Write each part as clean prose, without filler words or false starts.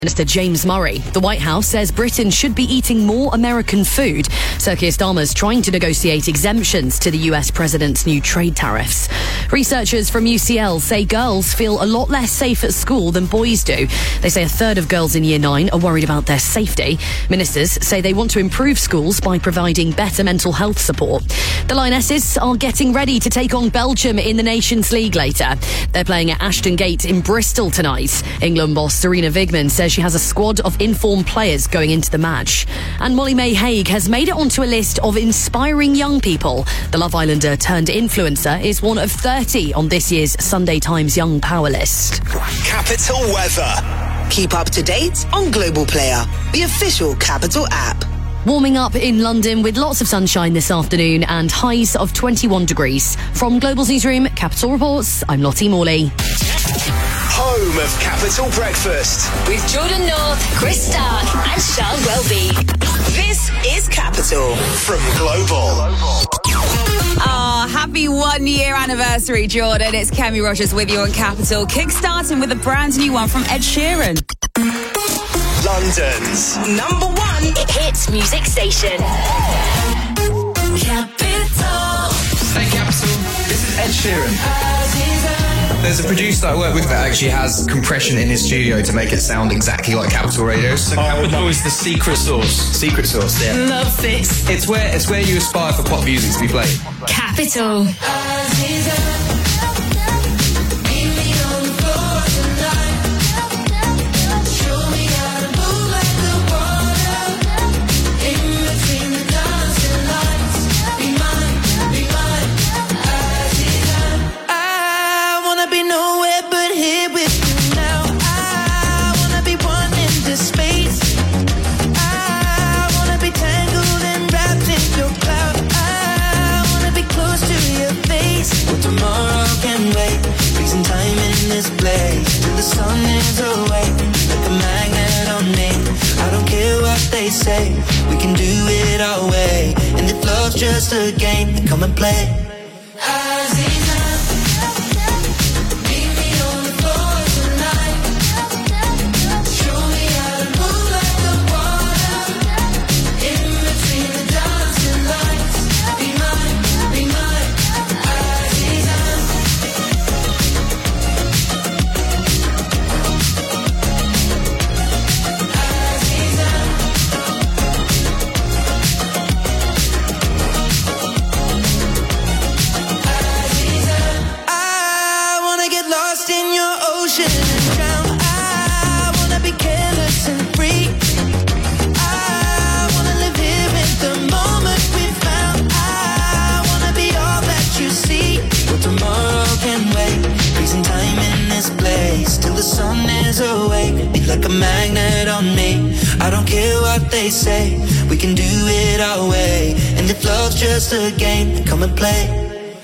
Minister James Murray. The White House says Britain should be eating more American food. Sir Keir Starmer's trying to negotiate exemptions to the US president's new trade tariffs. Researchers from UCL say girls feel a lot less safe at school than boys do. They say a third of girls in Year 9 are worried about their safety. Ministers say they want to improve schools by providing better mental health support. The Lionesses are getting ready to take on Belgium in the Nations League later. They're playing at Ashton Gate in Bristol tonight. England boss Sarina Vigman says she has a squad of informed players going into the match. And Molly May Hague has made it onto a list of inspiring young people. The Love Islander turned influencer is one of 30 on this year's Sunday Times Young Power list. Capital weather. Keep up to date on Global Player, the official Capital app. Warming up in London with lots of sunshine this afternoon and highs of 21 degrees. From Global's newsroom, Capital Reports, I'm Lottie Morley. Home of Capital Breakfast with Jordan North, Chris Stark and Charles Welby. This is Capital from Global. Happy 1 year anniversary, Jordan. It's Kemi Rogers with you on Capital, kickstarting with a brand new one from Ed Sheeran. London's #1 hits music station. Capital. Hey Capital, this is Ed Sheeran. There's a producer I work with that actually has compression in his studio to make it sound exactly like Capital Radio. So Capital is the secret sauce. Secret sauce, yeah. Love this. It's where you aspire for pop music to be played. Capital. Say we can do it our way, and if love's just a game, then come and play. Like a magnet on me. I don't care what they say, we can do it our way, and if love's just a game, then come and play.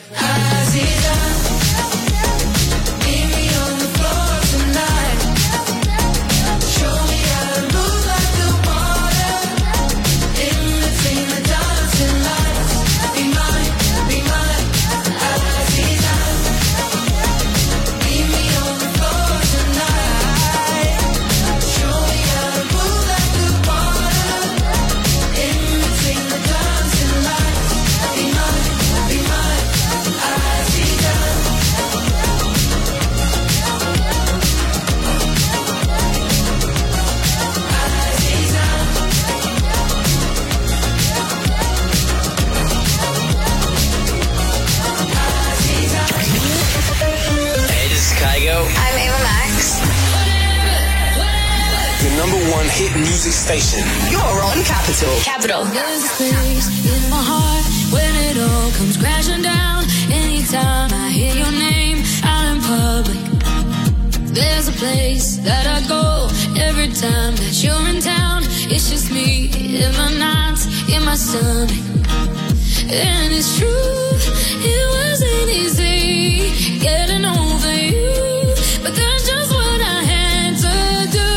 Hit music station. You're on Capital. Capital. There's a place in my heart when it all comes crashing down. Anytime I hear your name out in public, there's a place that I go every time that you're in town. It's just me in my nights, in my stomach. And it's true, it wasn't easy getting over you, but that's just what I had to do.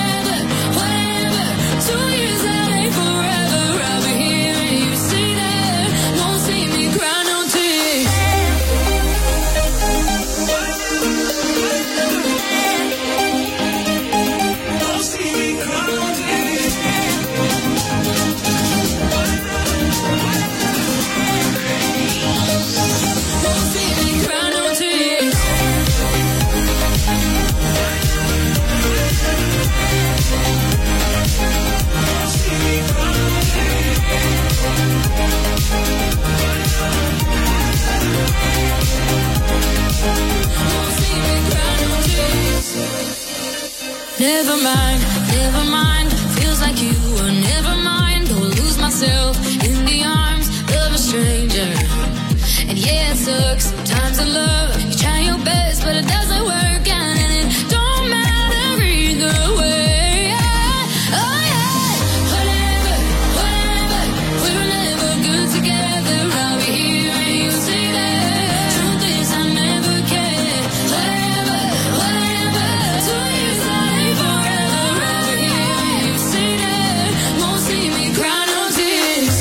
Forever, 2 years that ain't forever. I'll be here and you say that. Never mind, feels like you were never mind. Go lose myself in the arms of a stranger. And yeah, it sucks sometimes in love. You try your best, but it doesn't work out, and it don't matter either way. Oh yeah, whatever, we were never good together. I'll be here and you say that. Truth is, I never cared. Whatever, 2 years ain't forever. I'll be here and you say that. Won't see me cry no tears.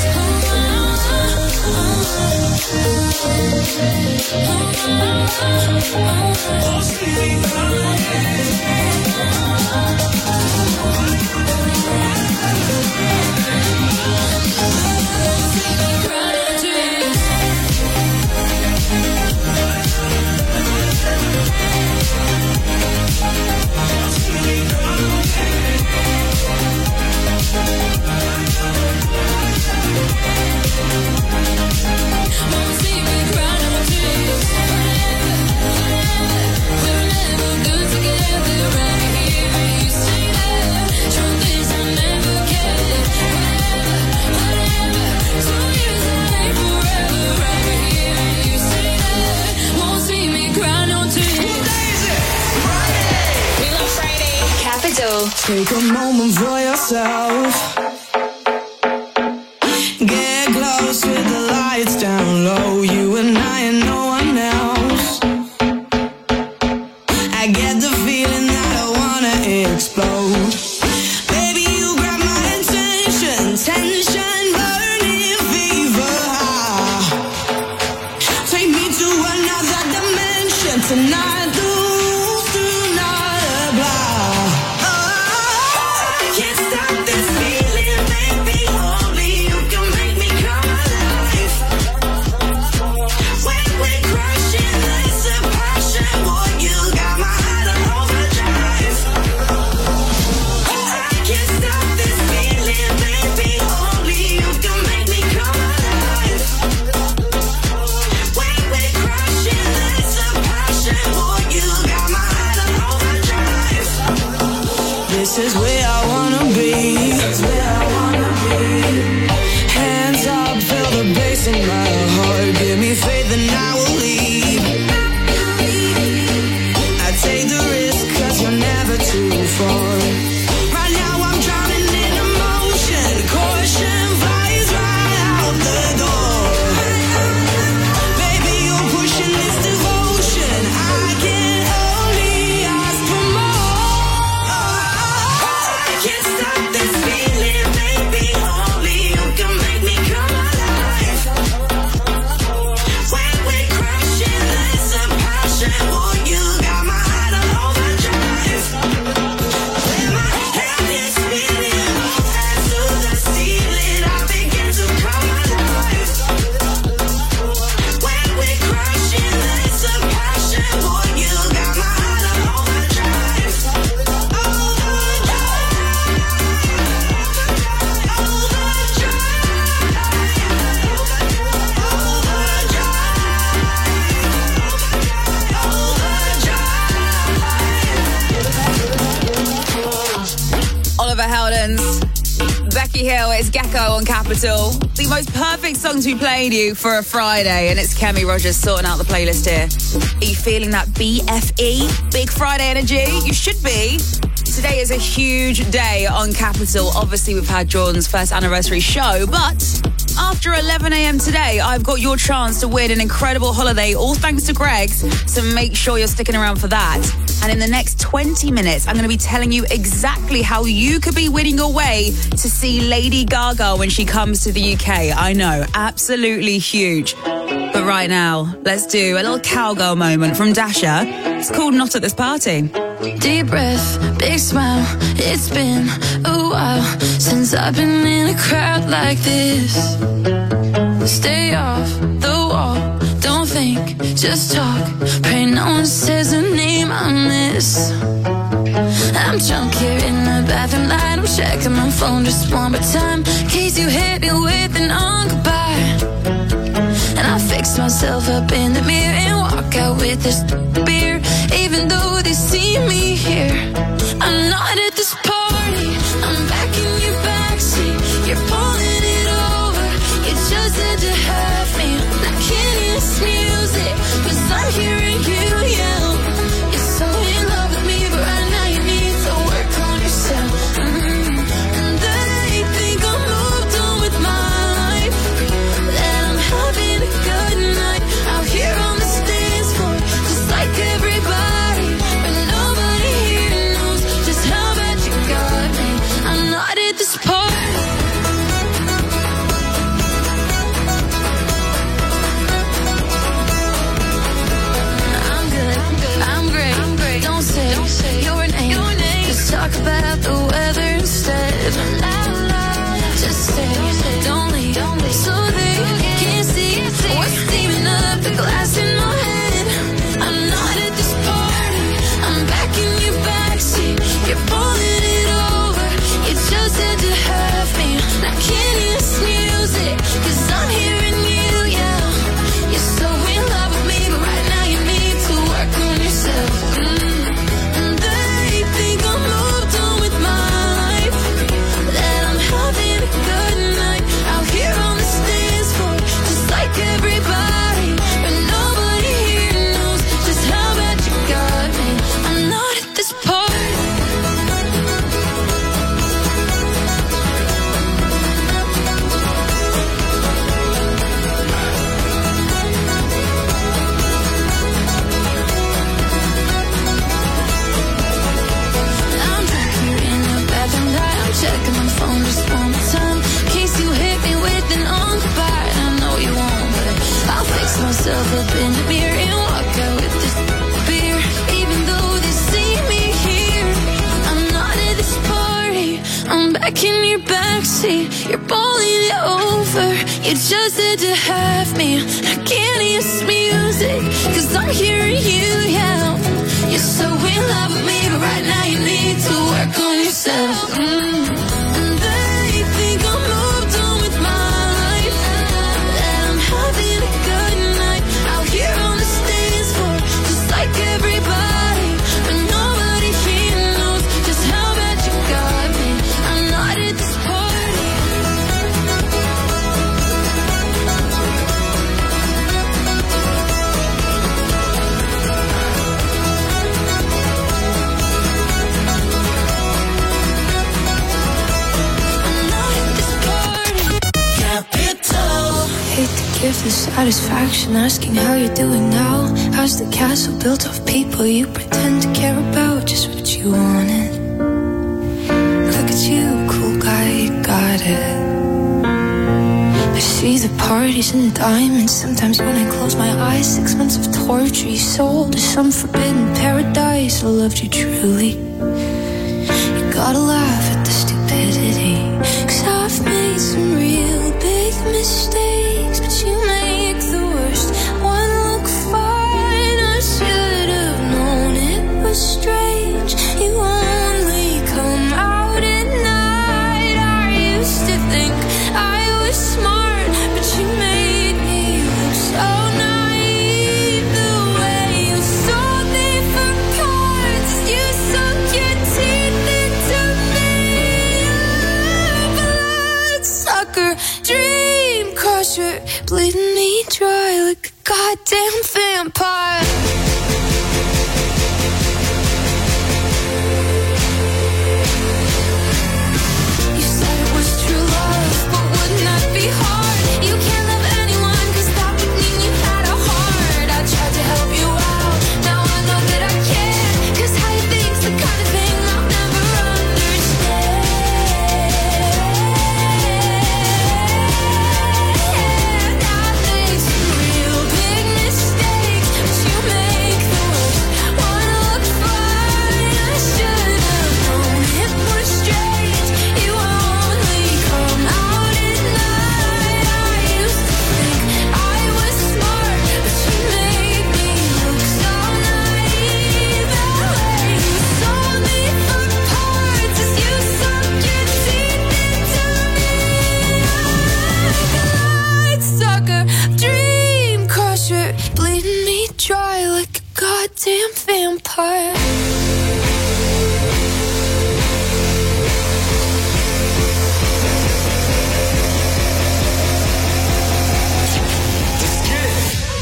Take a moment for yourself. Get close with the lights down low. You and I and no one else. I get the feeling that I wanna explode. Baby, you grab my attention. Tension, burning fever high. Take me to another dimension tonight. This is where I wanna be. Hands up, feel the bass in my heart. Give me faith and I will leave. I take the risk 'cause you're never too far. Right now I'm drowning in emotion. Caution flies right out the door. Baby, you're pushing this devotion. I can only ask for more. Can't stop this feeling, baby. Only you can make me come alive. When we're crashing, there's a passion. Boy, you got my heart on overdrive. When my head is spinning, hands to the ceiling, I begin to come alive. When we're crashing, there's a passion. Boy, you got my heart on overdrive. Oliver Heldens, Becky Hill, it's Gecko on Capital. The most perfect song to be playing you for a Friday, and it's Kemi Rogers sorting out the playlist here. Are you feeling that BFE? Big Friday energy? You should be. Today is a huge day on Capital. Obviously, we've had Jordan's first anniversary show, but after 11 a.m. today, I've got your chance to win an incredible holiday, all thanks to Greg's, so make sure you're sticking around for that. And in the next 20 minutes, I'm going to be telling you exactly how you could be winning your way to see Lady Gaga when she comes to the UK. I know, absolutely huge. But right now, let's do a little cowgirl moment from Dasha. It's called Not at This Party. Deep breath, big smile. It's been a while since I've been in a crowd like this. Stay off the wall, don't think, just talk. Pray no one says a name I miss. I'm drunk here in the bathroom light. I'm checking my phone just one more time, in case you hit me with an on goodbye. And I fix myself up in the mirror and walk out with this beer. Even though they see me here, I'm not this music, 'cause I'm hearing you yell. You're so in love with me, but right now you need to work on yourself. And they think I'm moved on with my life, that I'm having a good night out here on the dance floor, just like everybody, but nobody here knows just how bad you got me. I'm not at this party. Don't say your name. Just talk about the weather instead. Just say, don't leave, so they can't see what's steaming up the glass in my head. I'm not at this party. I'm back in your backseat. You're pulling it over. You just had to have me. Now can't hear this music, 'cause I'm hearing you yell. You're so in love with me, but right now you need to work on yourself. And they think I'm moved on with my life, that I'm having a good night out here on the dance floor, just like everybody, but nobody here knows just how bad you got me. I'm not at this party. I'm back here in the bathroom light. I'm checking my phone just one more time, in case you hit me with an goodbye. I know you won't, but I'll fix myself up in the mirror and walk out with this beer. Even though they see me here, I'm not at this party. I'm back in your backseat. You're pulling it over. You just had to have me. I can't hear this music, 'cause I'm hearing you yell. You're so in love with me, but right now you need to work on yourself. And they think I'm moved on with my life, that I'm having a good night out here on the dance floor, just like everybody, but nobody here knows just how bad you got me. I'm not at this party. Hate to give the satisfaction asking how you're doing now. How's the castle built of people you pretend to care about? Just what you wanted. Look at you, cool guy, you got it. I see the parties and the diamonds. Sometimes when I close my eyes, 6 months of torture you sold to some forbidden paradise. I loved you truly. You gotta laugh at the stupidity, 'cause I've made some real big mistakes, but you make the worst one look fine. I should have known it was strange. You only come out at night. I used to think I was smart, but you made me look so naive. The way you sold me for cards, you sunk your teeth into me. Bloodsucker, dream crusher, bleeding me dry like a goddamn vampire. You said it was true love, but wouldn't that be hard? You can't love anyone, 'cause that would mean you had a heart. I tried to help you out, now I know that I can't, 'cause how you think's the kind of thing I'll never understand. I've made some real big mistakes, but you make the worst one look fine. I should have known it was strange. You only come out at night. I used to think I was smart, but you made me look so naive. The way you sold me for parts as you sunk your teeth into me. Bloodsucker, dream crusher, bleeding me dry like a goddamn vampire.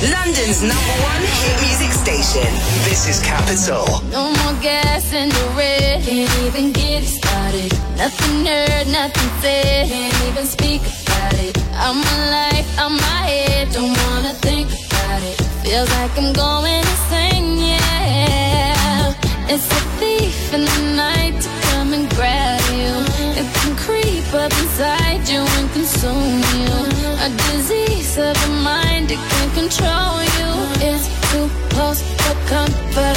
London's #1 hit music station. This is Capital. No more gas in the red. Can't even get it started. Nothing heard, nothing said. Can't even speak about it. I'm my life, I'm my head. Don't wanna think about it. Feels like I'm going insane, yeah. It's a thief in the night to come and grab you. It can creep up inside you and consume you. A disease of the mind, it can control you. It's too close for comfort.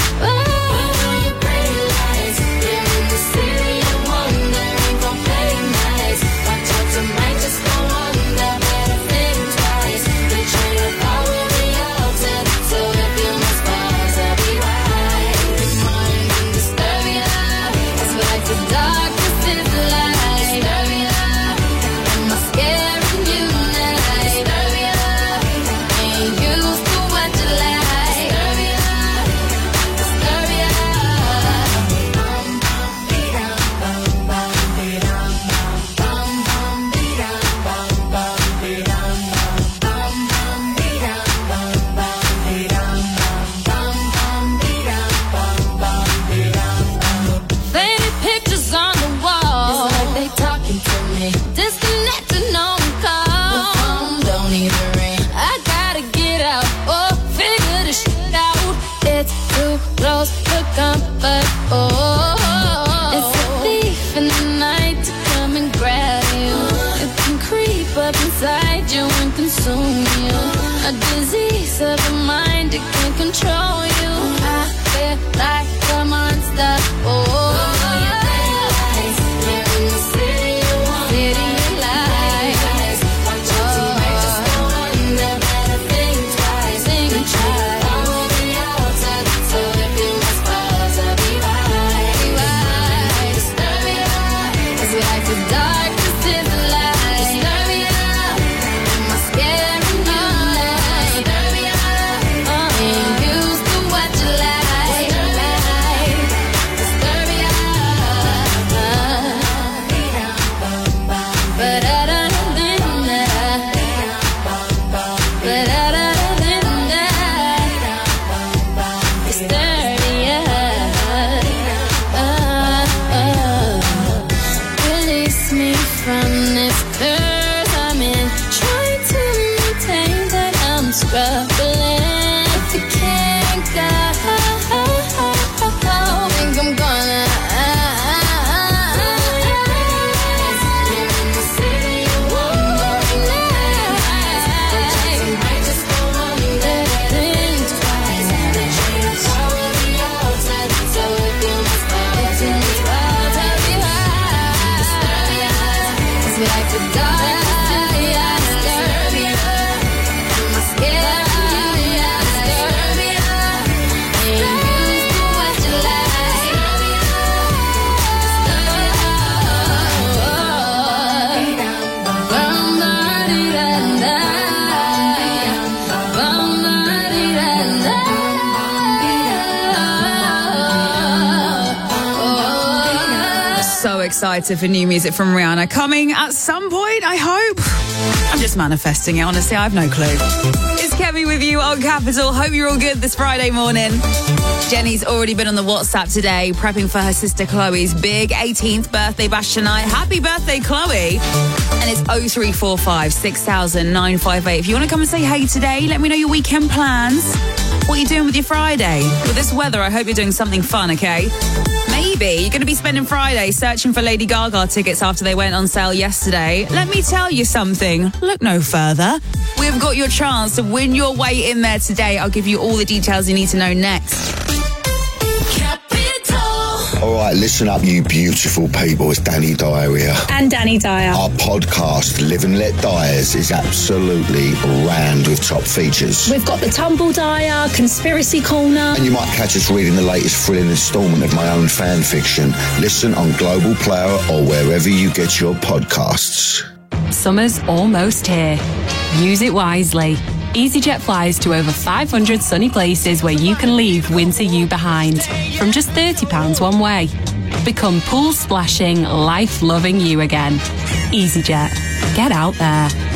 Inside you and consume you. A disease of the mind, it can control you. I feel like a monster. Excited for new music from Rihanna coming at some point, I hope. I'm just manifesting it, honestly, I have no clue. It's Kemi with you on Capital. Hope you're all good this Friday morning. Jenny's already been on the WhatsApp today, prepping for her sister Chloe's big 18th birthday bash tonight. Happy birthday, Chloe. And it's 0345 6000 958. If you want to come and say hey today, let me know your weekend plans. What are you doing with your Friday? With this weather, I hope you're doing something fun, okay? Maybe you're going to be spending Friday searching for Lady Gaga tickets after they went on sale yesterday. Let me tell you something. Look no further. We've got your chance to win your way in there today. I'll give you all the details you need to know next. All right, listen up, you beautiful people. It's Danny Dyer here. And Danny Dyer. Our podcast, Live and Let Dyers, is absolutely rammed with top features. We've got the Tumble Dyer, Conspiracy Corner. And you might catch us reading the latest thrilling instalment of my own fan fiction. Listen on Global Player or wherever you get your podcasts. Summer's almost here. Use it wisely. EasyJet flies to over 500 sunny places where you can leave winter you behind from just £30 one way. Become pool splashing, life loving you again. EasyJet. Get out there.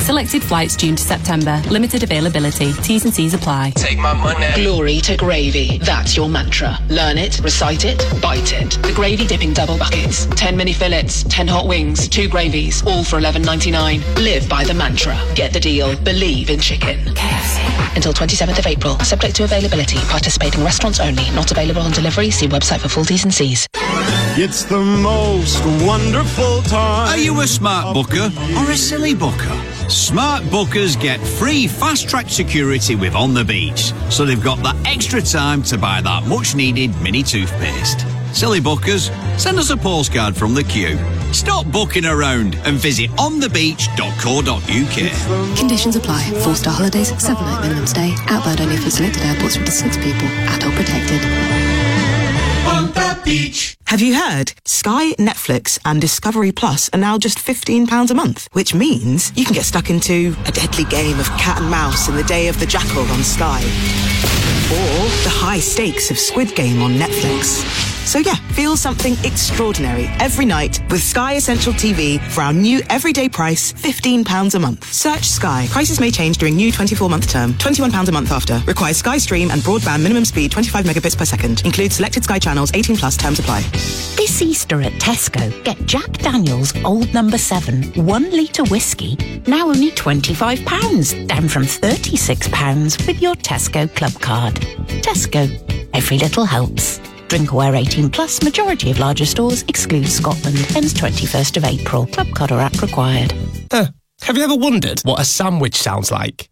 Selected flights June to September. Limited availability. T's and C's apply. Take my money. Glory to gravy. That's your mantra. Learn it, recite it, bite it. The Gravy Dipping Double Buckets. 10 mini fillets, 10 hot wings, 2 gravies, all for $11.99. Live by the mantra. Get the deal. Believe in chicken. KFC. Until 27th of April. Subject to availability. Participating restaurants only. Not available on delivery. See website for full T's and C's. It's the most wonderful time. Are you a smart booker or a silly booker? Smart bookers get free fast-track security with On the Beach, so they've got that extra time to buy that much-needed mini toothpaste. Silly bookers, send us a postcard from the queue. Stop booking around and visit onthebeach.co.uk. Conditions apply. 4-star holidays, 7-night minimum stay. Outbound only for selected airports with 6 people. Adult protected. On the beach. Have you heard? Sky, Netflix and Discovery Plus are now just £15 a month, which means you can get stuck into a deadly game of cat and mouse in the Day of the Jackal on Sky. Or the high stakes of Squid Game on Netflix. So yeah, feel something extraordinary every night with Sky Essential TV for our new everyday price, £15 a month. Search Sky. Prices may change during new 24-month term. £21 a month after. Requires Sky Stream and broadband minimum speed 25 megabits per second. Includes selected Sky channels, 18 plus terms apply. This Easter at Tesco, get Jack Daniel's Old Number 7 1 litre whiskey, now only £25, down from £36 with your Tesco Club card. Tesco, every little helps. Drinkware 18 plus, majority of larger stores, excludes Scotland. Ends 21st of April. Club card or app required. Have you ever wondered what a sandwich sounds like?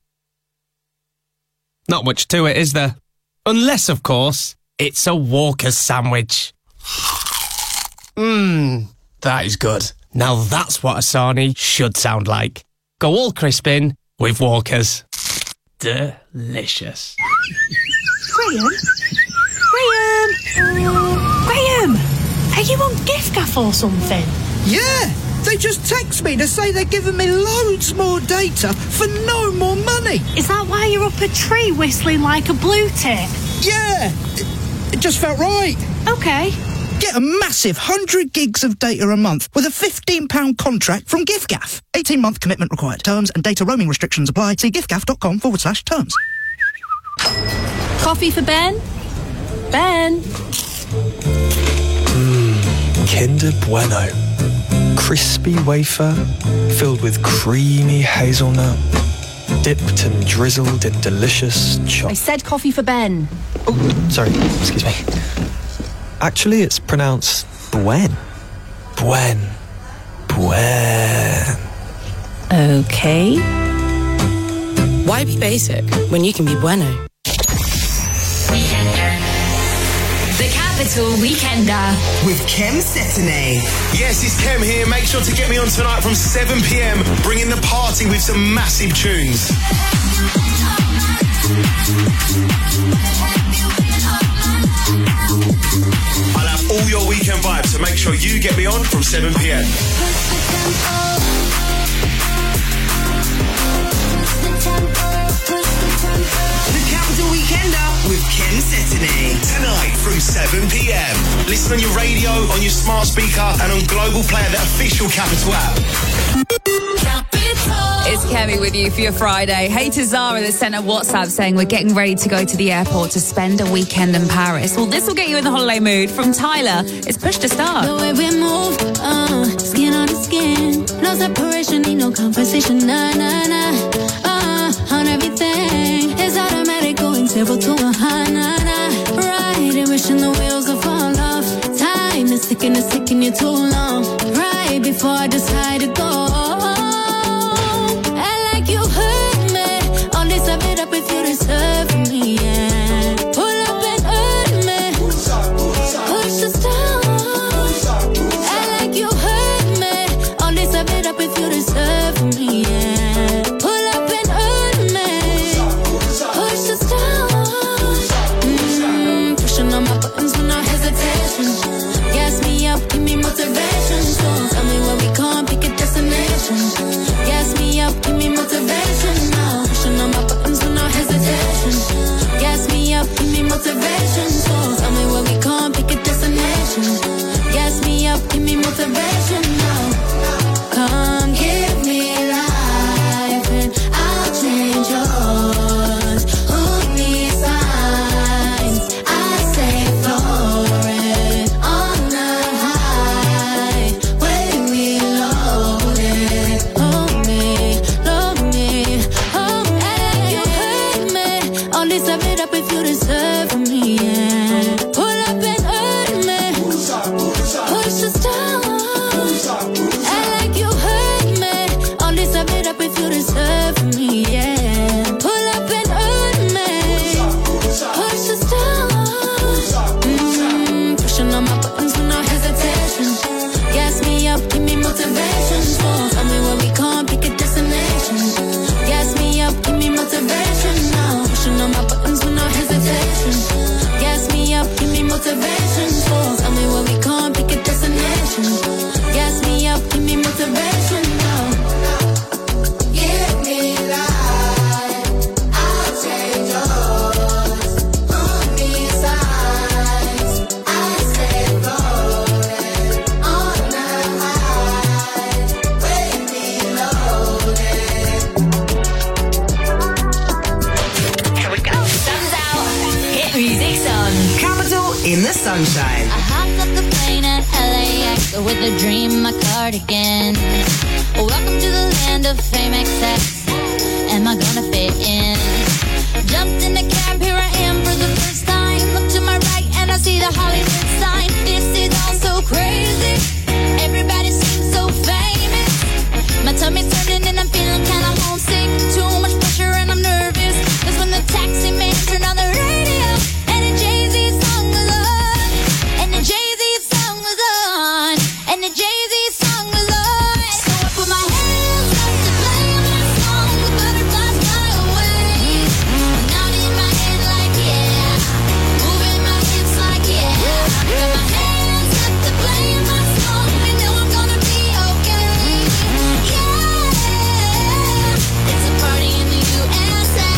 Not much to it, is there? Unless, of course, it's a Walker's sandwich. That is good. Now that's what a sarnie should sound like. Go all crisp in with Walker's. Delicious. Graham! Are you on giffgaff or something? Yeah! They just text me to say they're giving me loads more data for no more money. Is that why you're up a tree whistling like a blue tit? Yeah! It just felt right. Okay. Get a massive 100 gigs of data a month with a £15 contract from giffgaff. 18-month commitment required. Terms and data roaming restrictions apply. See giffgaff.com/terms. Coffee for Ben? Ben? Kinder Bueno. Crispy wafer filled with creamy hazelnut, dipped and drizzled in delicious I chocolate. said coffee for Ben. Oh, sorry, excuse me. Actually, it's pronounced Buen. Buen. Buen. Okay. Why be basic when you can be bueno? The Capital Weekender. With Kem Cetinay. Yes, it's Kem here. Make sure to get me on tonight from 7 p.m. Bringing the party with some massive tunes. I'll have all your weekend vibes, so make sure you get me on from 7 p.m. The Capital Weekender with Kem Cetinay. Tonight from 7 p.m. Listen on your radio, on your smart speaker, and on Global Player, the official Capital app. It's Kemi with you for your Friday. Hey to Zara that sent a WhatsApp saying we're getting ready to go to the airport to spend a weekend in Paris. Well, this will get you in the holiday mood. From Tyler, it's Push to Start. The way we move, skin on skin. No separation, need no conversation. Nah, nah, nah. On everything. It's automatic, going 0 to 100. Nah, nah. Riding, wishing the wheels will fall off. Time is ticking you too long. Right before I decide to go. If you deserve me, yeah. Pull up and hurt me. Push the stars. I like you hurt me. Only serve it up if you deserve me, yeah. Pull up and hurt me. Push the stars. Pushing on my buttons with no hesitation. Gas me up, give me motivation. So tell me where we going, pick a destination. Only serve it up if you deserve me, yeah. Pull up and hurt me. Push us down. Act like you hurt me. Only serve it up if you deserve me, yeah. Pull up and hurt me. Push us down. Pushing on my buttons with no hesitation. Gas me up, give me motivation. Tell me where we can't pick a destination. Gas me up, give me motivation now. Pushing on my buttons with no hesitation. Gas me up, give me motivation. Tell me where we can't pick a destination. Gas me up, give me motivation now. Give me life, I'll take yours. Put me sides, I stay floating on the high. Wake me loaded. Here we go. Sun's out. Hit music's on. Capital in the sunshine. I hopped off the plane at LAX with a dream, my cardigan. Welcome to the land of fame excess. Am I gonna fit in? Jumped in the cab, here I am for the first time. Look to my right and I see the Hollywood sign. This is all so crazy. Everybody seems so famous. My tummy's turning and I'm feeling kinda homesick. Too much pressure and I'm nervous. That's when the taxi man turned on the radio and the Jay-Z song was on. And the Jay-Z song was on. And the Jay-Z song was on. So I put my hands up to play my song. The butterflies fly away. Nodding in my head like yeah. Moving my hips like yeah. Got my hands up to play my song. I know I'm gonna be okay. Yeah. It's a party in the USA.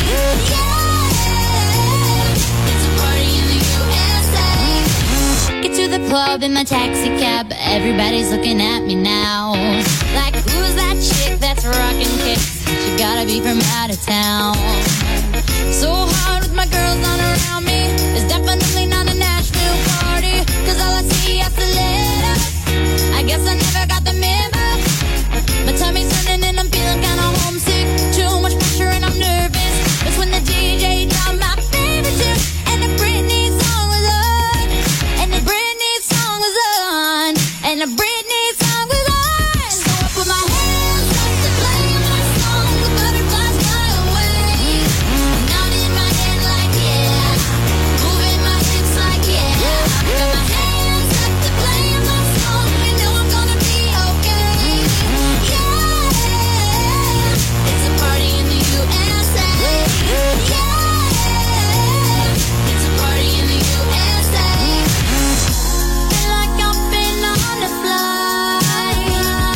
Yeah. It's a party in the USA. Get to the club in my taxi cab. Everybody's looking at me now. Like, who's that chick that's rocking kicks? She gotta be from out of town. So hard with my girls on around me. It's definitely not a Nashville party. Cause all I see is stilettos. I guess I never got the memo. My tummy's turning and I'm feeling kinda homesick. Too much pressure and I'm nervous. That's when the DJ dropped my favorite tune. And the Britney song was on. And the Britney song was on. And the Britney song was on. So I put my hands up to play my song. The butterflies fly away. Nodding in my head like yeah. Moving my hips like yeah. Got my hands up to play my song. I know I'm gonna be okay. Yeah. It's a party in the USA. Yeah. It's a party in the USA. Feel like I've been on a flight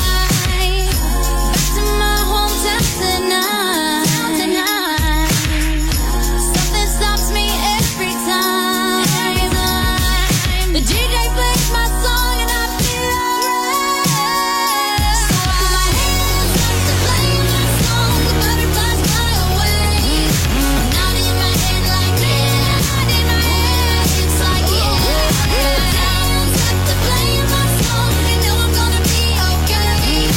back to my hometown tonight. Something stops me every time. The DJ plays my song and I feel alright. So I put my hands up to play my song. The butterflies fly away. Nodding in my head like yeah. Nodding my head, it's like yeah. Got my hands up to play my song. I know I'm gonna be okay.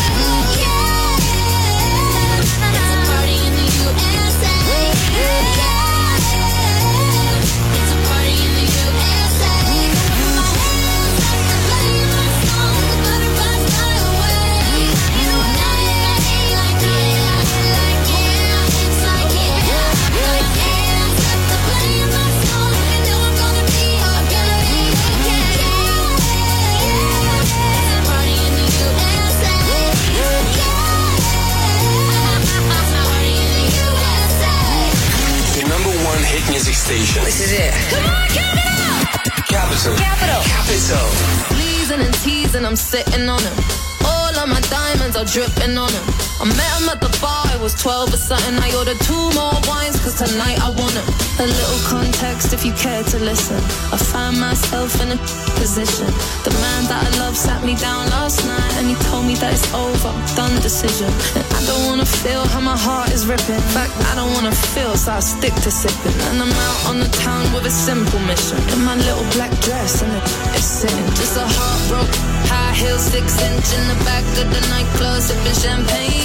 Yeah. It's a party in the USA. Yeah. It's a party in the USA. Put my hands up to play my song. The butterflies fly away. Nodding my head like yeah. It's like yeah. Got my hands up to play my song. I know I'm gonna be okay. Yeah. It's a party in the USA. Yeah. It's a party in the USA. The number one hit music station. This is it. Come on, count it out. Capital. Capital. Pleasing and teasing, I'm sitting on him. All of my diamonds are dripping on him. I met him at the bar, I was 12 or something. I ordered 2 more wines, cause tonight I want him. A little context if you care to listen. I found myself in a position. The man that I love sat me down last night and he told me that it's over, done decision. And I don't wanna feel how my heart is ripping. In fact, I don't wanna feel, so I stick to sipping. And I'm out on the town with a simple mission. In my little black dress and it's sitting. Just a heartbroken, high heel, 6-inch in the back of the nightclub, sipping champagne. I don't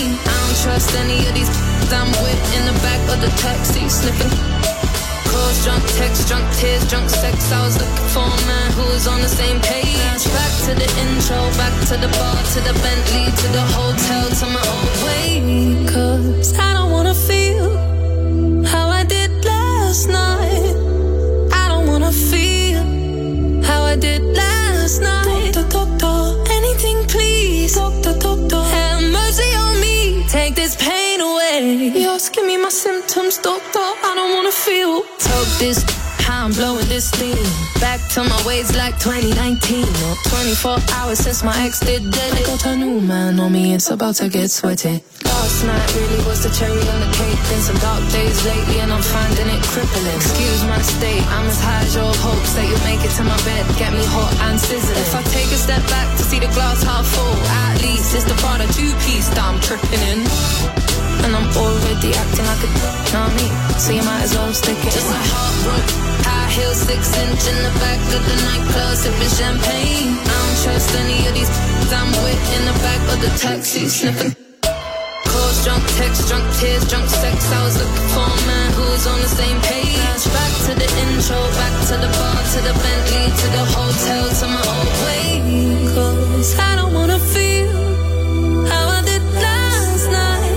don't trust any of these I'm with in the back of the taxi, sniffing. Calls, drunk texts, drunk tears, drunk sex. I was looking for a man who was on the same page. Back to the intro, back to the bar, to the Bentley, to the hotel, to my old way. Cause I don't wanna feel how I did last night. I don't wanna feel how I did last night. Anything please, have mercy on me. Take this pain away. You're asking me my symptoms, doctor. I don't wanna feel. Talk this, how I'm blowing this thing. Back to my ways like 2019. Or 24 hours since my ex did dead. I got a new man on me, it's about to get sweaty. Last night really was the cherry on the cake. Been some dark days lately and I'm finding it crippling. Excuse my state, I'm as high as your hopes that you'll make it to my bed. Get me hot and sizzling. If I take a step back to see the glass half full, at least it's the Prada two-piece that I'm tripping in. And I'm already acting like a know what I mean? So you might as well stick it. Just a heartbreak, high heel 6-inch in the back of the nightclub sipping champagne. I don't trust any of these I'm with in the back of the taxi sniffing. Calls, drunk texts, drunk tears, drunk sex. I was looking for a man who was on the same page. Back to the intro, back to the bar, to the Bentley, to the hotel, to my old way. Cause I don't wanna feel how I did last night.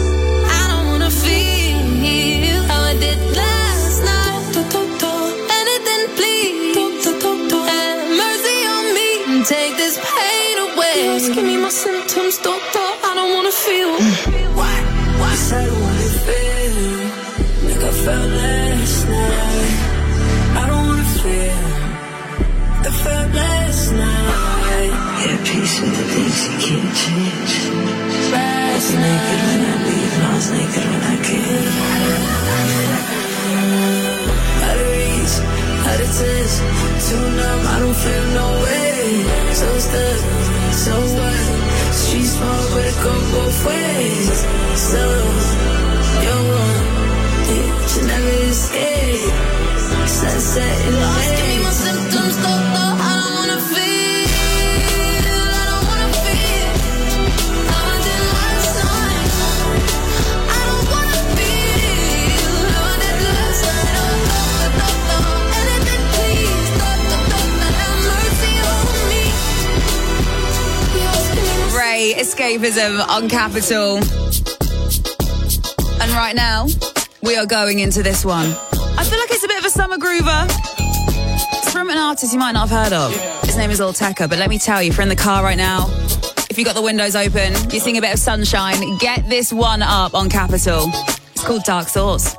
I don't wanna feel how I did last night. Anything please, have mercy on me and take this pain away. Asking me my symptoms, doctor. I don't wanna feel. Why? I don't wanna feel like I felt last night. I don't wanna feel like I felt last night. Yeah, peace with the things you can't change. I was naked when I leave, and I was naked when I came. Out of reach, out of touch, too numb, I don't feel no way. So stuck, so what? Street small, but it go both ways. So, you're wrong, you should never escape. Sunset in the day. Give me my symptoms, doctor, I don't wanna feel. I don't wanna feel how I did last night. I don't wanna feel how I did last night. Oh, doctor, anything please, doctor, have mercy on me. Ray, Escapism on Capital. And right now, we are going into this one. I feel like it's a bit of a summer groover. It's from an artist you might not have heard of. His name is Lil Tecca, but let me tell you, if you're in the car right now, if you've got the windows open, you're seeing a bit of sunshine, get this one up on Capital. It's called Dark Thoughts.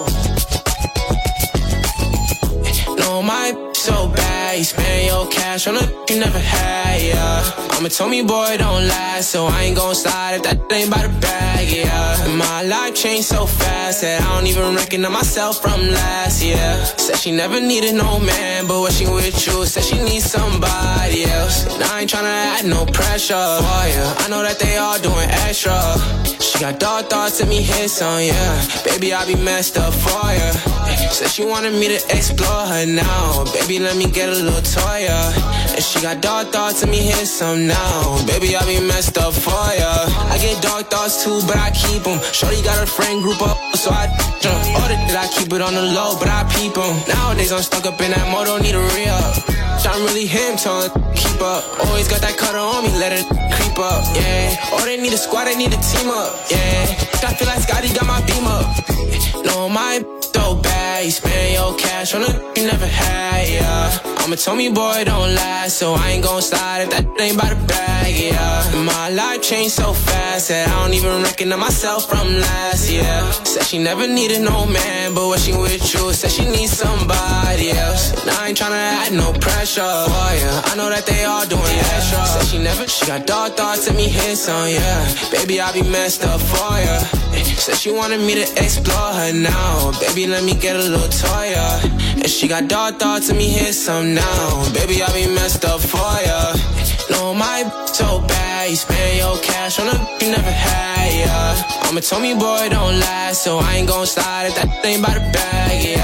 No, my so bad, you spend your cash on a you never had, yeah. Mama told me, boy, don't last, so I ain't gon' slide if that ain't by the bag, yeah. And my life changed so fast that I don't even recognize myself from last year. Said she never needed no man, but when she with you, said she needs somebody else. And I ain't tryna add no pressure for ya. I know that they all doing extra. She got dark thoughts, let me hit some, yeah. Baby, I be messed up for ya. Said she wanted me to explore her now. Baby, let me get a little toy, yeah. And she got dark thoughts, let me hit some now. Baby, I be messed up for ya. I get dark thoughts too, but I keep them. Shorty got her friend group up, so I jump. Order that I keep it on the low, but I peep them. Nowadays I'm stuck up in that mode, don't need a re-up. I'm really him, tell her keep up. Always got that cutter on me, let it creep up, yeah. Oh, they need a squad, they need a team up, yeah. I feel like Scotty got my beam up. No, my so bad, you spend your cash on a you never had, yeah. Mama told me, boy, don't last, so I ain't gon' slide if that ain't by the bag, yeah. And my life changed so fast that I don't even recognize myself from last year. Said she never needed no man, but when she with you, said she needs somebody else. And I ain't tryna add no pressure for ya. I know that they all doing extra. Said she got dark thoughts, let me hit some, yeah. Baby, I be messed up for ya. Said she wanted me to explore her now. Baby, let me get a little toy, yeah. And she got dark thoughts, let me hit some now. Baby, I be messed up for ya. No, my so bad, you spend your cash on a you never had, yeah. Mama told me, boy, don't last, so I ain't gon' slide if that ain't by the bag, yeah. And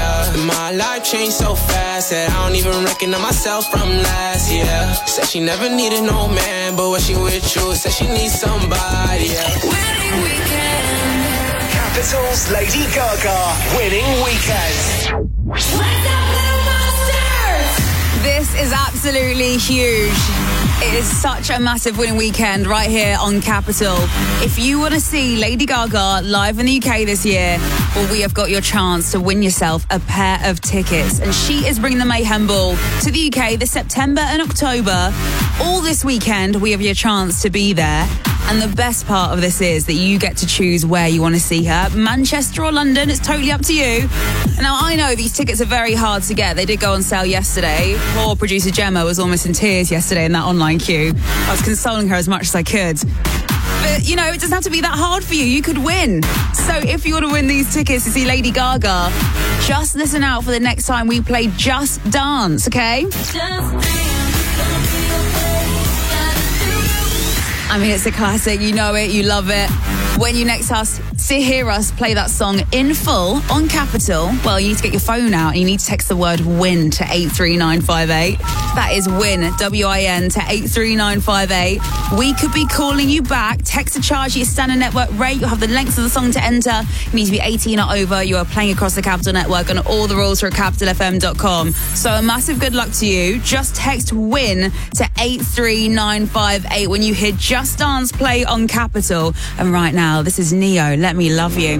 My life changed so fast that I don't even recognize myself from last year. Said she never needed no man, but when she with you, said she needs somebody. Winning weekend. Capital's Lady Gaga. Winning weekend. What's up, little monsters? This is absolutely huge. It is such a massive winning weekend right here on Capital. If you want to see Lady Gaga live in the UK this year, well, we have got your chance to win yourself a pair of tickets. And she is bringing the Mayhem Ball to the UK this September and October. All this weekend, we have your chance to be there. And the best part of this is that you get to choose where you want to see her. Manchester or London, it's totally up to you. Now, I know these tickets are very hard to get. They did go on sale yesterday. Poor producer Gemma was almost in tears yesterday in that online queue. I was consoling her as much as I could. But, you know, it doesn't have to be that hard for you. You could win. So if you want to win these tickets to see Lady Gaga, just listen out for the next time we play Just Dance, okay? I mean, it's a classic. You know it. You love it. When you next hear us play that song in full on Capital, well, you need to get your phone out and you need to text the word WIN to 83958. That is WIN, W-I-N, to 83958. We could be calling you back. Text to charge your standard network rate. You'll have the length of the song to enter. You need to be 18 or over. You are playing across the Capital Network, and all the rules are at capitalfm.com. So a massive good luck to you. Just text WIN to 83958 when you hear Just Dance play on Capital. And right now, this is Neo, Let Me Love You.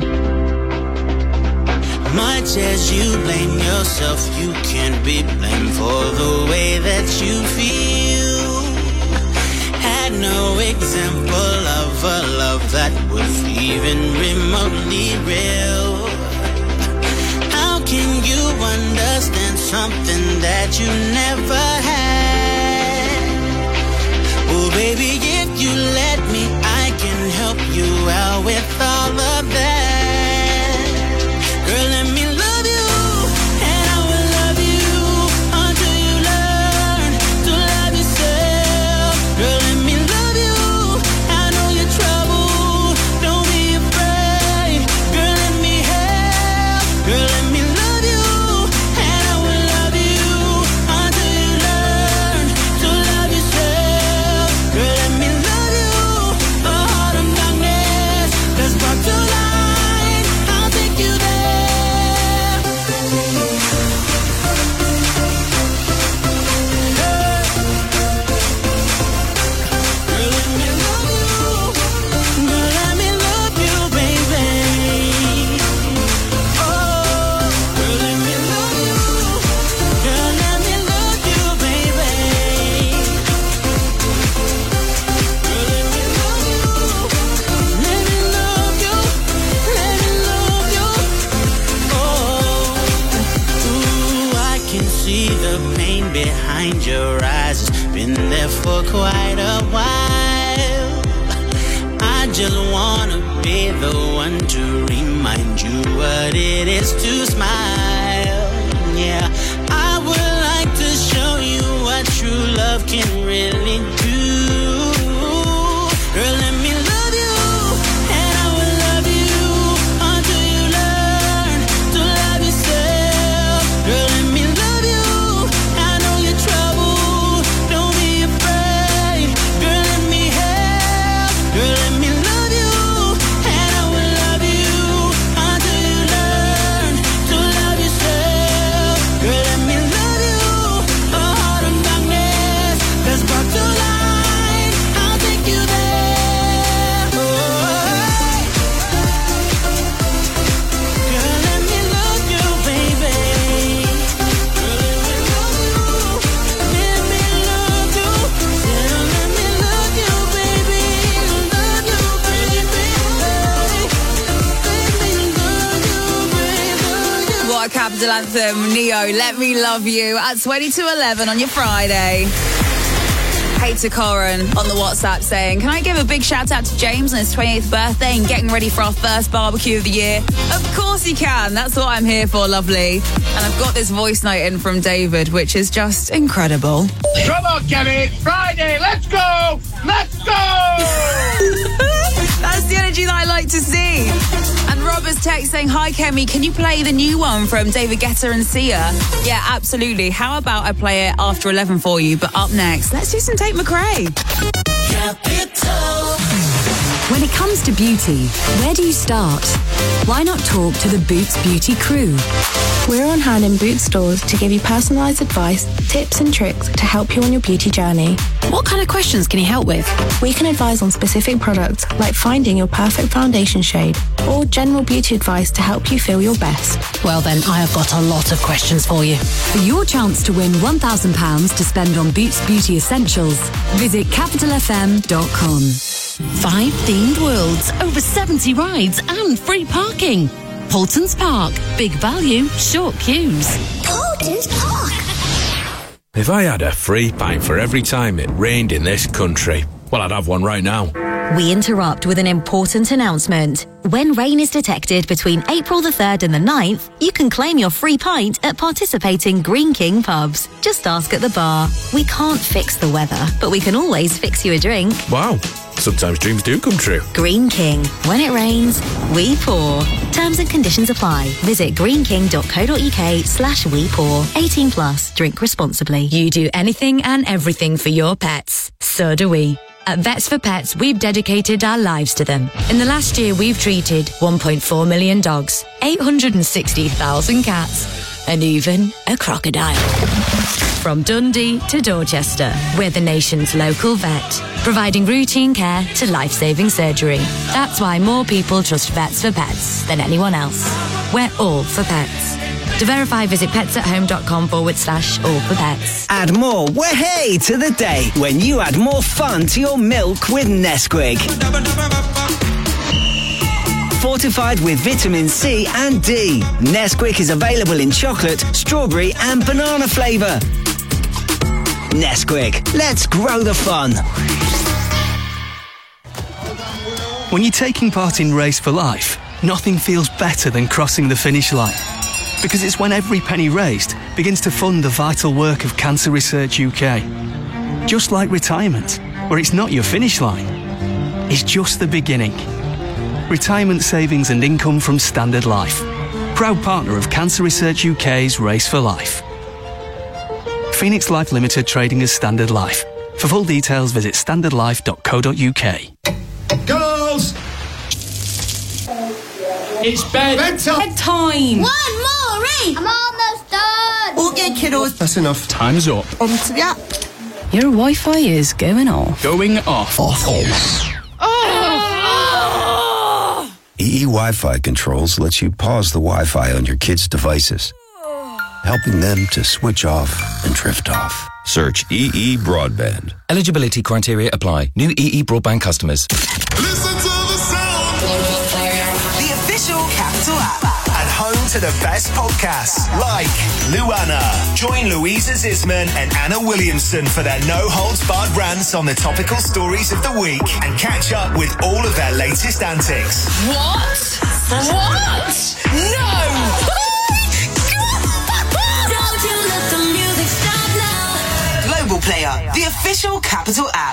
Much as you blame yourself, you can't be blamed for the way that you feel. Had no example of a love that was even remotely real. How can you understand something that you never had? Well, baby, if you let me, I can help you out with all of that. Girl, let me love you, and I will love you until you learn to love yourself. Girl, let me love you, I know you're trouble, don't be afraid. Girl, let me help. Girl, let me love you, and I will love you until you learn to love yourself. Girl, let me love you, a heart of darkness that's brought to light. I'll take you there. Behind your eyes, it's been there for quite a while. I just wanna be the one to remind you what it is to smile. Yeah, I would like to show you what true love can really do. Girl, let me love you, and I will love you until you learn to love yourself. Girl, let me love you, I know you're trouble, don't be afraid. Girl, let me help. Girl, let me love you, and I will love you until you learn to love yourself. Girl, let me love you, a heart of darkness that's brought to light. I'll take you there. Girl, let me love you, baby. Girl, let me love you. Let me love you. Girl, let me love you, baby. Love you, baby. Let me love you, baby. What a Capital anthem. Neo, Let Me Love You at 20 to 11 on your Friday. Hey to Corin on the WhatsApp saying, can I give a big shout out to James on his 28th birthday and getting ready for our first barbecue of the year? Of course you can. That's what I'm here for, lovely. And I've got this voice note in from David, which is just incredible. Come on, Kevin. Friday. Let's go. Let's go. That's the energy that I like to see. And Robert's text saying, hi, Kemi, can you play the new one from David Guetta and Sia? Yeah, absolutely. How about I play it after 11 for you? But up next, let's do some Tate McRae. When it comes to beauty, where do you start? Why not talk to the Boots Beauty crew? We're on hand in Boots stores to give you personalised advice, tips and tricks to help you on your beauty journey. What kind of questions can you help with? We can advise on specific products like finding your perfect foundation shade or general beauty advice to help you feel your best. Well then, I have got a lot of questions for you. For your chance to win £1,000 to spend on Boots Beauty Essentials, visit capitalfm.com. 5 themed worlds, over 70 rides and free parking. Paultons Park, big value, short queues. Paultons Park. If I had a free pint for every time it rained in this country, well, I'd have one right now. We interrupt with an important announcement. When rain is detected between April the 3rd and the 9th, you can claim your free pint at participating Green King pubs. Just ask at the bar. We can't fix the weather, but we can always fix you a drink. Wow, sometimes dreams do come true. Green King. When it rains, we pour. Terms and conditions apply. Visit greenking.co.uk/we pour. 18 plus. Drink responsibly. You do anything and everything for your pets. So do we. At Vets for Pets, we've dedicated our lives to them. In the last year, we've treated 1.4 million dogs, 860,000 cats, and even a crocodile. From Dundee to Dorchester, we're the nation's local vet, providing routine care to life-saving surgery. That's why more people trust Vets for Pets than anyone else. We're all for pets. To verify, visit petsathome.com/all for pets. Add more way to the day when you add more fun to your milk with Nesquik. Fortified with vitamin C and D, Nesquik is available in chocolate, strawberry and banana flavour. Nesquik, let's grow the fun. When you're taking part in Race for Life, nothing feels better than crossing the finish line. Because it's when every penny raised begins to fund the vital work of Cancer Research UK. Just like retirement, where it's not your finish line, it's just the beginning. Retirement savings and income from Standard Life. Proud partner of Cancer Research UK's Race for Life. Phoenix Life Limited trading as Standard Life. For full details, visit standardlife.co.uk. Girls! It's bedtime! One more! I'm almost done. Okay, kiddos. That's enough. Time's up. On to the app. Your Wi-Fi is going off. Going off. EE Wi-Fi Controls lets you pause the Wi-Fi on your kids' devices, helping them to switch off and drift off. Search EE Broadband. Eligibility criteria apply. New EE Broadband customers. Listen to the sound. The official Capital app. And home to the best podcasts like Luana. Join Louisa Zisman and Anna Williamson for their no-holds-barred rants on the topical stories of the week and catch up with all of their latest antics. What? What? No! Don't you let the music stop now. Global Player, the official Capital app.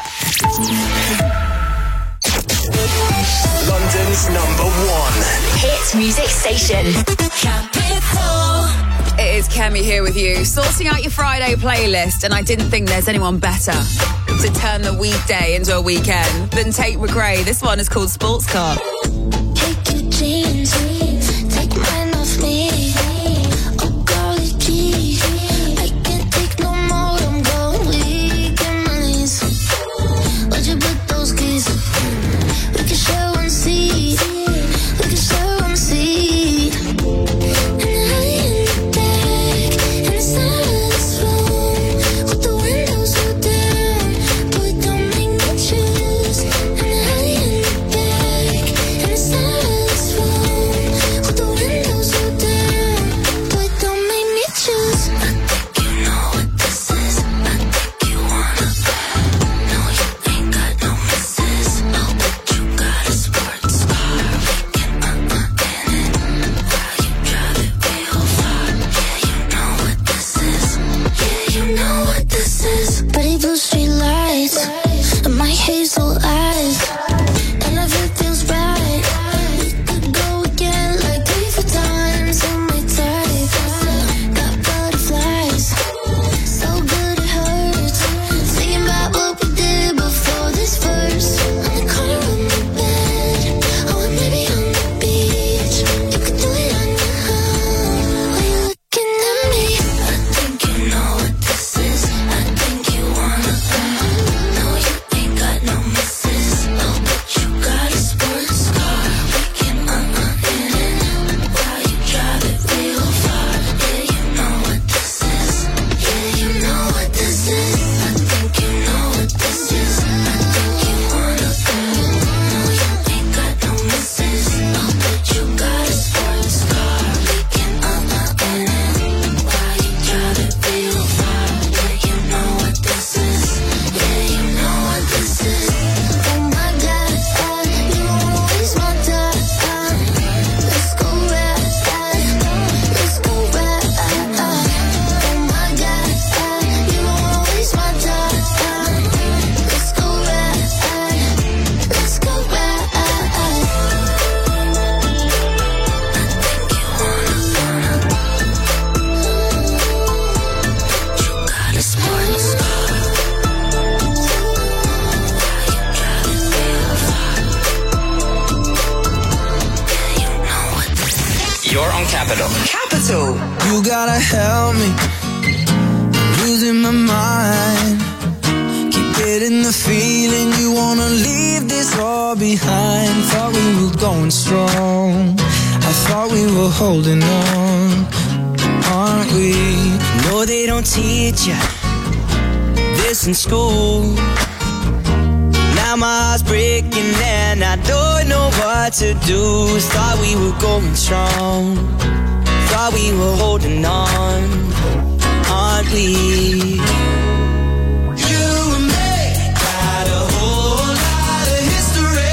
London's #1 hit music station. Capital. It is Kemi here with you, sorting out your Friday playlist, and I didn't think there's anyone better to turn the weekday into a weekend than Tate McRae. This one is called Sports Car. Take your jeans, take mine off me. Oh, golly gee, I can't take no more. I'm going weak in my knees. Why'd you put those keys? We can share one seat. We can share one seat. And I in the back, in the center of this room, with the windows rolled down. Boy, don't make me choose. And I in the back, in the center. Capital. Capital. You gotta help me. Losing my mind. Keep getting the feeling you wanna leave this all behind. Thought we were going strong. I thought we were holding on. Aren't we? No, they don't teach you this in school. Now my heart's breaking and I don't know what to do. Thought we were going strong. Thought we were holding on. Aren't we? You and me got a whole lot of history.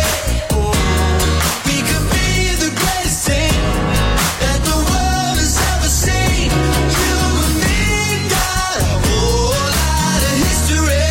We could be the greatest thing that the world has ever seen. You and me got a whole lot of history.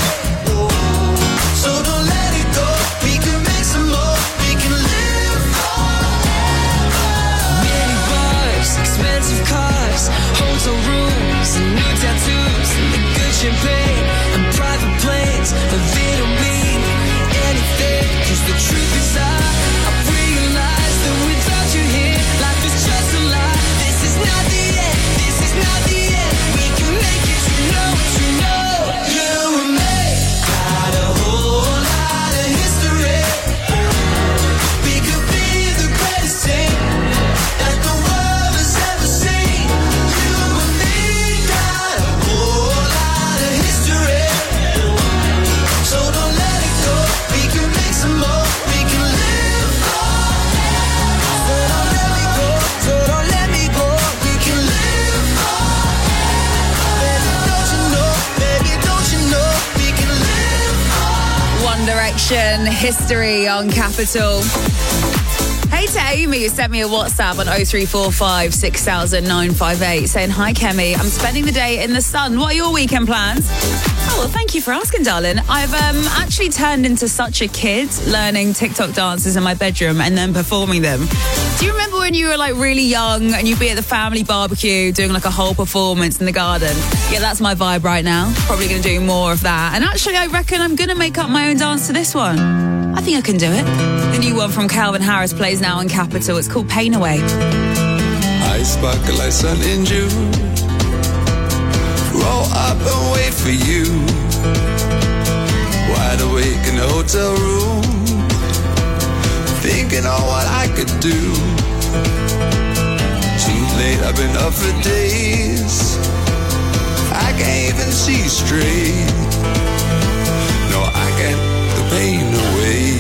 So don't let it go. We can make some more. We can live forever. Many bars, expensive cars, hotel rooms, and new tattoos, and the good champagne, and private planes. But they don't mean anything. 'Cause the truth is I've realized that without you here, life is just a lie. This is not the end. This is not the end. We can make it. You know what you know. You and me got a whole lot of history. We could be the greatest thing that the world has ever seen. You and me got a whole lot of history. So don't let it go. We can make some more. We can live forever. So don't let me go. So don't let me go. We can live forever. Baby, don't you know? Baby, don't you know? We can live forever. One Direction, History on Capital. Hey to Amy, who sent me a WhatsApp on 0345 60958 saying, "Hi Kemi, I'm spending the day in the sun. What are your weekend plans?" Oh, well, thank you for asking, darling. I've actually turned into such a kid learning TikTok dances in my bedroom and then performing them. Do you remember when you were like really young and you'd be at the family barbecue doing like a whole performance in the garden? Yeah, that's my vibe right now. Probably going to do more of that. And actually, I reckon I'm going to make up my own dance to this one. I think I can do it. The new one from Calvin Harris plays now on Capital. It's called Pain Away. I sparkle like sun in June. Roll up and wait for you. Wide awake in the hotel room, thinking on what I could do. Too late, I've been up for days. I can't even see straight. No, I can't get the pain away.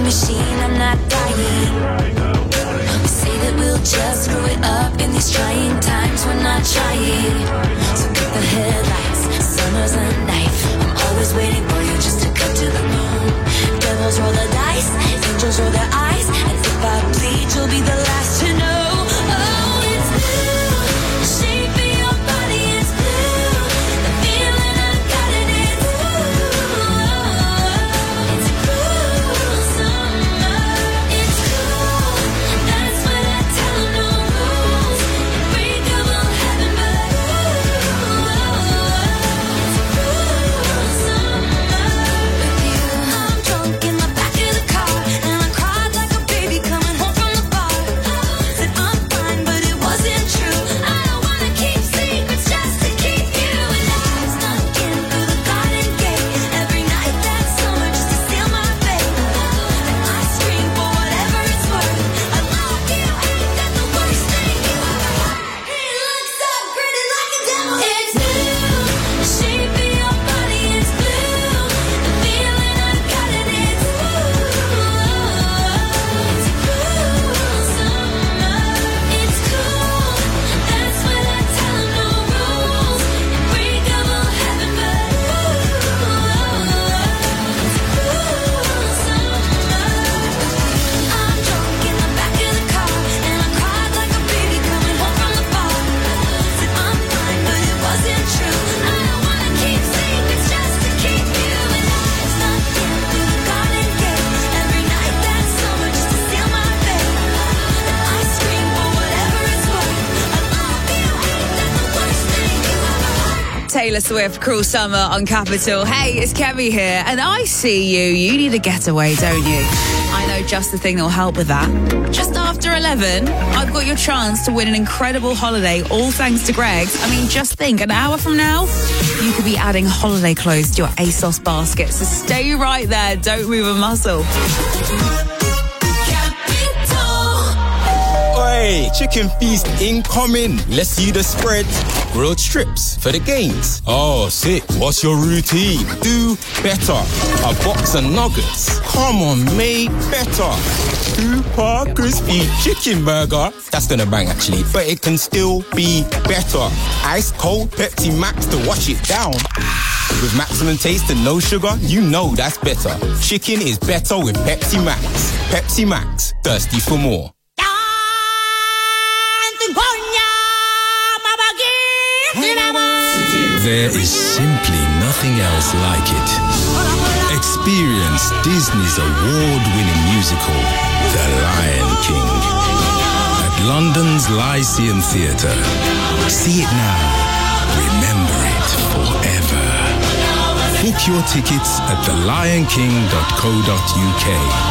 machine, I'm not dying. We say that we'll just screw it up in these trying times, we're not trying. So cut the headlights, summer's a knife. I'm always waiting for you just to cut to the bone. Devils roll the dice, angels roll their eyes, and if I bleed, you'll be the last to know. Oh, it's blue, the shape of your body is blue. The feeling I got it is blue. It's cruel summer, it's cool. That's what I tell them, no rules. Unbreakable heaven, but it's cruel summer with you. I'm drunk in the back of the car, and I cried like a baby coming home from the bar. Said I'm fine, but it wasn't true. I don't wanna keep secrets just to keep you. And I snuck in through the garden gate every night that summer just to seal my fate. And I scream for whatever it's worth. I love you, ain't that the worst thing you ever heard? He looks so pretty like a devil. It's blue, the shape of your body is blue. The feeling I got it is it's cruel summer, it's cool. That's what I tell them, no rules. Unbreakable heaven, but it's cruel summer. I'm drunk in the back of the car, and I cried like a baby coming home from the bar. Said I'm fine, but it wasn't true. I don't wanna keep secrets just to keep you. And I snuck in through the garden gate every night that summer just to seal my fate. And I scream for whatever it's worth. I love you, ain't that the worst thing you ever heard? Taylor Swift, Cruel Summer on Capital. Hey, it's Kemi here, and I see you. You need a getaway, don't you? I know just the thing that'll help with that. Just after 11, I've got your chance to win an incredible holiday, all thanks to Greggs. I mean, just think, an hour from now, you could be adding holiday clothes to your ASOS basket. So stay right there. Don't move a muscle. Oi, chicken feast incoming. Let's see the spread. Grilled strips for the gains. Oh, sick. What's your routine? Do better. A box of nuggets. Come on, mate. Better. Super crispy chicken burger. That's gonna bang, actually. But it can still be better. Ice cold Pepsi Max to wash it down. With maximum taste and no sugar, you know that's better. Chicken is better with Pepsi Max. Pepsi Max. Thirsty for more. There is simply nothing else like it. Experience Disney's award-winning musical, The Lion King, at London's Lyceum Theatre. See it now. Remember it forever. Book your tickets at thelionking.co.uk.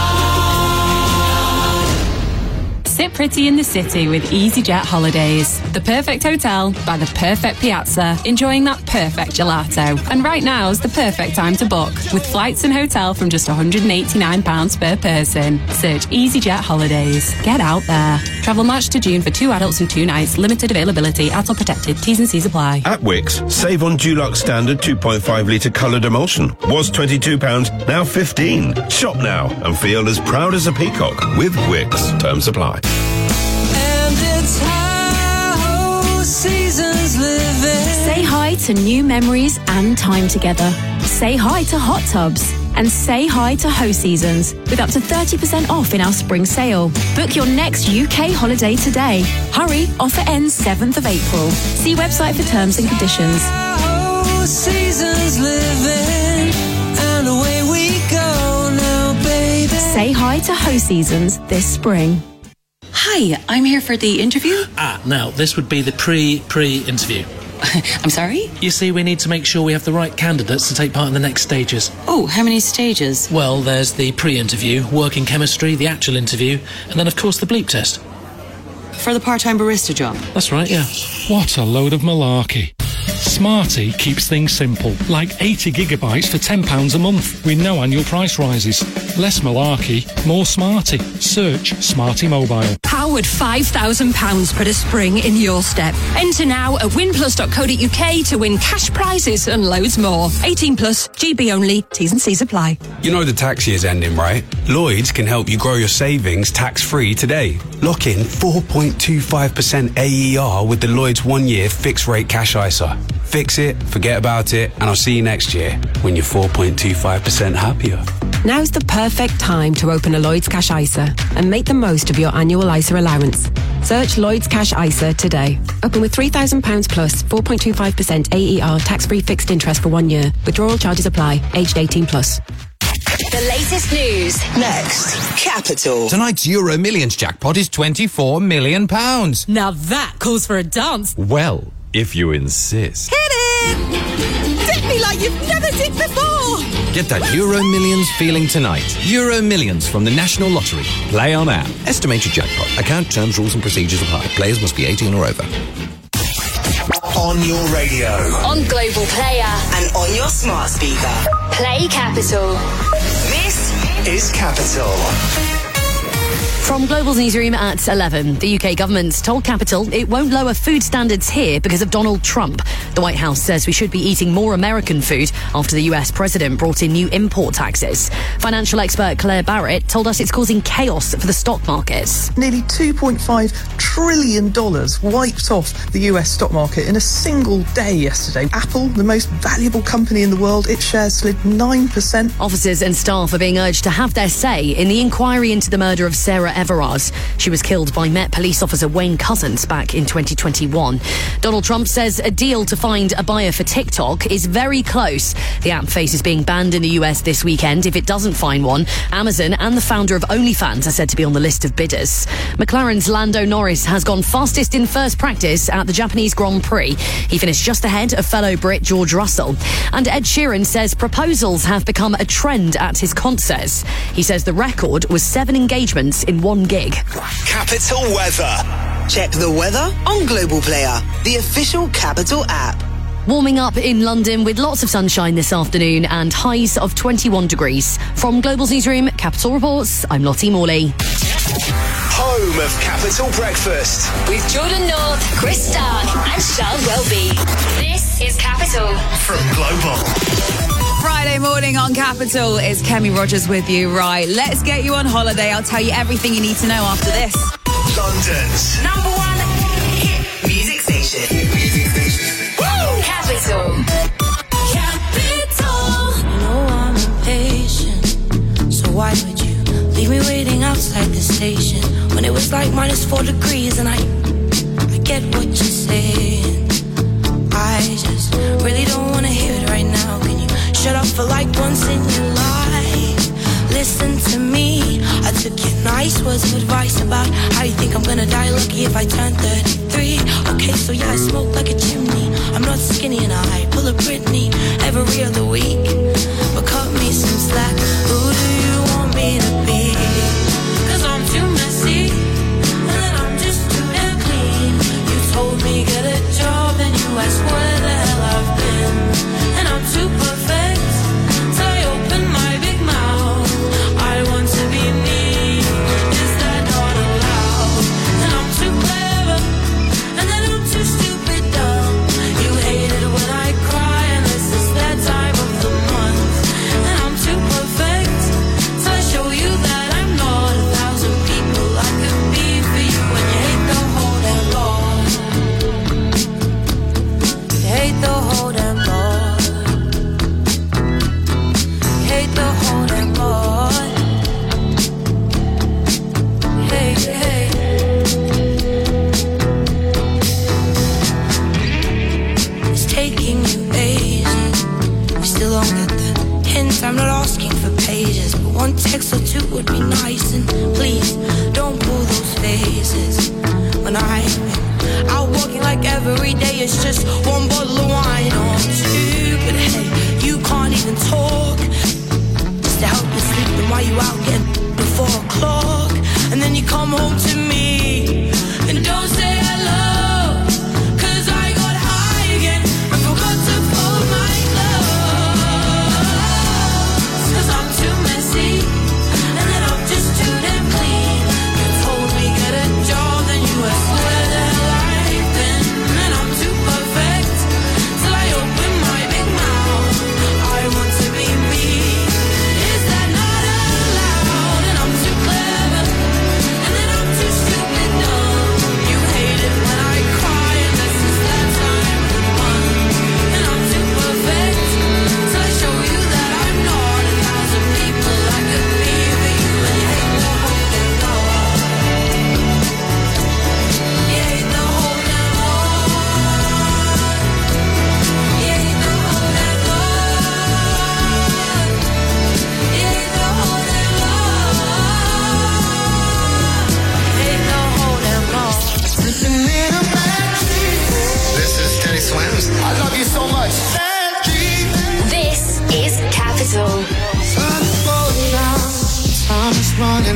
Sit pretty in the city with EasyJet Holidays. The perfect hotel by the perfect piazza, enjoying that perfect gelato. And right now is the perfect time to book, with flights and hotel from just £189 per person. Search EasyJet Holidays. Get out there. Travel March to June for 2 adults and 2 nights. Limited availability. ATOL protected. T's and C's apply. At Wix, save on Dulux Standard 2.5 litre coloured emulsion. Was £22, now $15. Shop now and feel as proud as a peacock with Wix. Terms apply. And it's how seasons living. Say hi to new memories and time together. Say hi to hot tubs. And say hi to Ho Seasons with up to 30% off in our spring sale. Book your next UK holiday today. Hurry, offer ends 7th of April. See website for terms and conditions. How seasons living. And away we go now, baby. Say hi to Ho Seasons this spring. Hi, I'm here for the interview. Now, this would be the pre-interview. I'm sorry? You see, we need to make sure we have the right candidates to take part in the next stages. Oh, how many stages? Well, there's the pre-interview, working chemistry, the actual interview, and then, of course, the bleep test. For the part-time barista job? That's right, yeah. What a load of malarkey. Smarty keeps things simple, like 80 gigabytes for £10 a month, with no annual price rises. Less malarkey, more Smarty. Search Smarty Mobile. How now would £5,000 put a spring in your step. Enter now at winplus.co.uk to win cash prizes and loads more. 18 plus, GB only, T's and C's apply. You know the tax year's ending, right? Lloyds can help you grow your savings tax-free today. Lock in 4.25% AER with the Lloyds 1-year fixed rate cash ISA. Fix it, forget about it, and I'll see you next year when you're 4.25% happier. Now's the perfect time to open a Lloyds Cash ISA and make the most of your annual ISA allowance. Search Lloyds Cash ISA today. Open with £3,000 plus 4.25% AER tax-free fixed interest for 1 year. Withdrawal charges apply. Aged 18 plus. The latest news. Next, Capital. Tonight's Euro Millions jackpot is £24 million. Now that calls for a dance. Well, if you insist. Hit it! Dip me like you've never dipped before! Get that Euro Millions feeling tonight. Euro Millions from the National Lottery. Play on app. Estimated jackpot. Account terms, rules and procedures apply. Players must be 18 or over. On your radio. On Global Player. And on your smart speaker. Play Capital. This is Capital. From Global's newsroom at 11, the UK government's told Capital it won't lower food standards here because of Donald Trump. The White House says we should be eating more American food after the US president brought in new import taxes. Financial expert Claire Barrett told us it's causing chaos for the stock markets. Nearly $2.5 trillion wiped off the US stock market in a single day yesterday. Apple, the most valuable company in the world, its shares slid 9%. Officers and staff are being urged to have their say in the inquiry into the murder of Sarah Everard. She was killed by Met police officer Wayne Couzens back in 2021. Donald Trump says a deal to find a buyer for TikTok is very close. The app faces being banned in the US this weekend if it doesn't find one. Amazon and the founder of OnlyFans are said to be on the list of bidders. McLaren's Lando Norris has gone fastest in first practice at the Japanese Grand Prix. He finished just ahead of fellow Brit George Russell. And Ed Sheeran says proposals have become a trend at his concerts. He says the record was 7 engagements in 1 gig. Capital weather. Check the weather on Global Player, the official Capital app. Warming up in London with lots of sunshine this afternoon and highs of 21 degrees. From Global's newsroom, Capital Reports, I'm Lottie Morley. Home of Capital Breakfast. With Jordan North, Chris Stark and Charles Welby. This is Capital. From Global. Friday morning on Capital is Kemi Rogers with you. Right, let's get you on holiday. I'll tell you everything you need to know after this. London's #1 hit music station. Woo! Capital. Capital. You know I'm impatient, so why would you leave me waiting outside the station when it was like -4 degrees? And I get what you're saying. I just really don't want to hear it right now. Can you shut up for like once in your life? Listen to me. I took your nice words of advice about how you think I'm gonna die lucky if I turn 33. Okay, so yeah, I smoke like a chimney. I'm not skinny and I pull a Britney every other week. But cut me some slack. Who do you want me to be? 'Cause I'm too messy and then I'm just too damn clean. You told me get a job and you asked where the hell I've been. And I'm too perfect, so I open my big mouth. I want to be me, is that not allowed? And I'm too clever, and then I'm too stupid dumb. You hate it when I cry, and this is that time of the month. And I'm too perfect, so I show you that I'm not 1,000 people I could be for you. When you hate the whole damn lot, you hate the whole damn lot, you hate the whole damn lot. Hey, hey. It's taking you ages. You still don't get the hint. I'm not asking for pages, but one text or two would be nice. And please don't pull those faces when I'm out walking like every day. It's just one bottle of wine or two. But hey, you can't even talk just to help you sleep. Then why you out getting before 4 o'clock? And then you come home to me and don't say hello. 'Cause I got high again and forgot to fold my clothes. 'Cause I'm too messy and then I'm just too damn clean. You told me get a job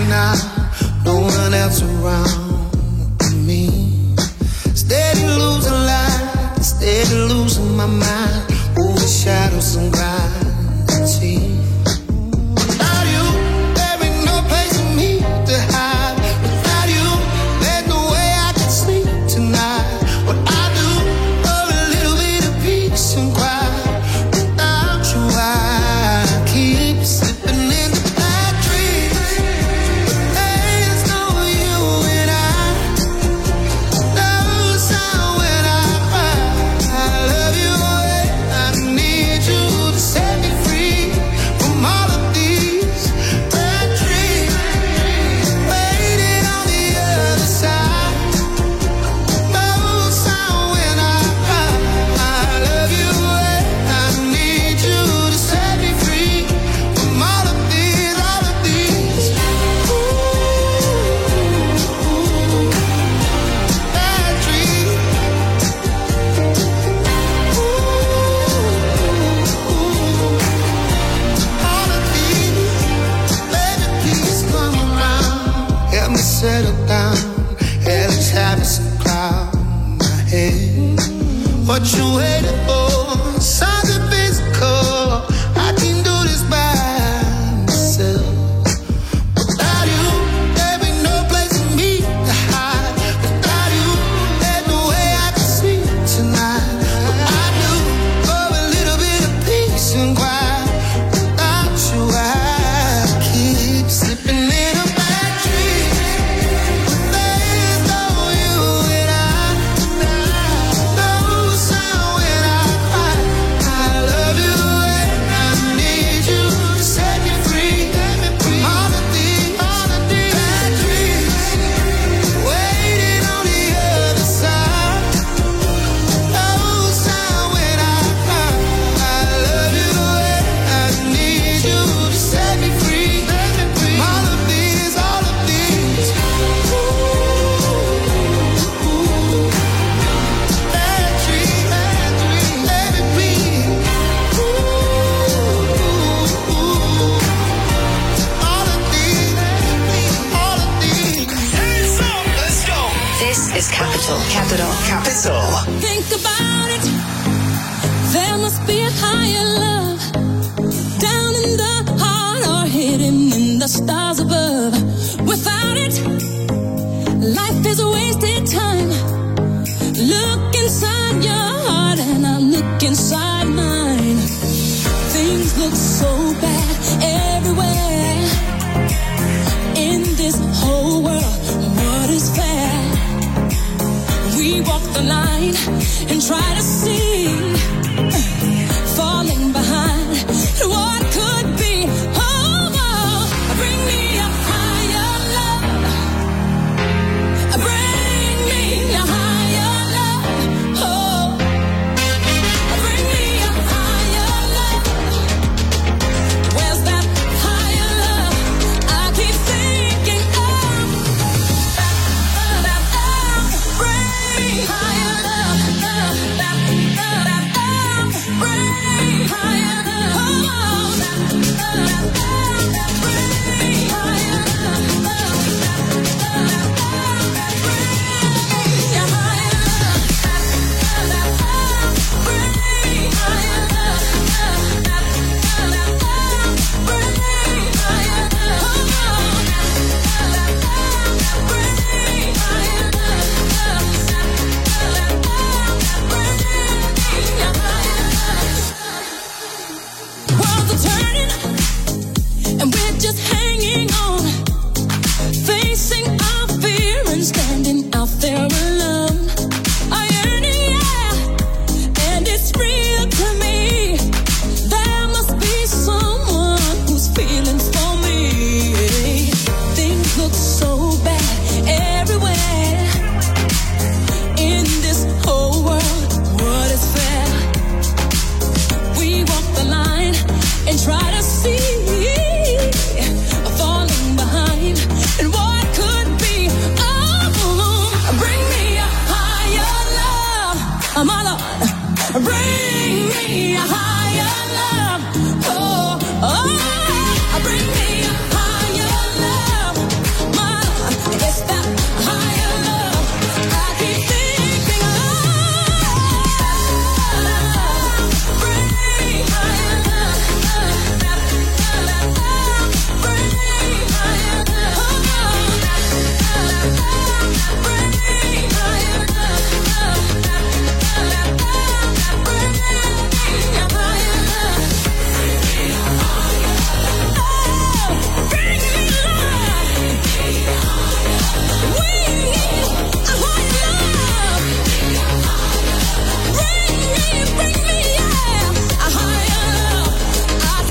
now, no one else around me. Steady losing light, steady losing my mind, over shadows and gravity. Without you, there ain't no place for me to hide. Without you, there's no way I can sleep tonight. What I do for a little bit of peace and quiet. Without you, I keep slipping into bad dreams. There's no you and I. No sound when I cry. I love you, I need you to set me free from all of these bad dreams. Waiting on the other side. No sound when I cry. I love you, I need you to set me free from all of these bad dreams. All of these, baby, please come around. Help me settle down. Hell is having some cloud in my head. What you waiting for? Something physical. I can do this by myself. Without you, there ain't no place for me to hide. Without you, there's no way I can sleep tonight. But I do for a little bit of peace and quiet. Without you, I keep slipping in a bad dream. There's no you and I. No sound when I cry. I love you and I need you to set me free from all of these bad dreams. Waiting on the other side. No sound when I cry. I love you and I need you to set me free from all of these bad dreams. Baby, please. All of these. Hands up, let's go. This is Capital. Capital. Think about it. There must be a higher love down in the heart or hidden in the stars above. Without it, life is a wasted time. Look inside your heart and I look inside mine. Things look so bad everywhere. In this whole world, what is fair? We walk the line and try to see